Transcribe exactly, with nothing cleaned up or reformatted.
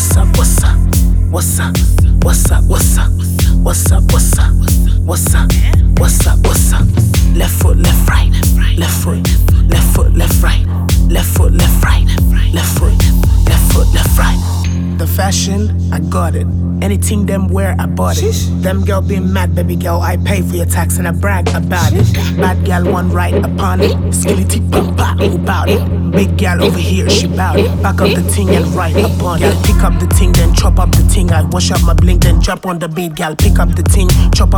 What's up, what's up, what's up, what's up, what's up, what's up, what's up, what's up, what's up, what's up. Left foot, left right, left foot, left foot, left right, left foot, left right, left foot, left foot, left right. The fashion, I got it. Anything them wear, I bought it. Them girl be mad, baby girl, I pay for your tax and I brag about it. Bad girl, one right upon it. Skilly tip, pump, pop, who bout it? Big girl over here, she bout it. Back up the thing and right upon it. Pick up the thing, then chop up the thing. I wash up my blink, then drop on the beat, girl. Pick up the thing, chop up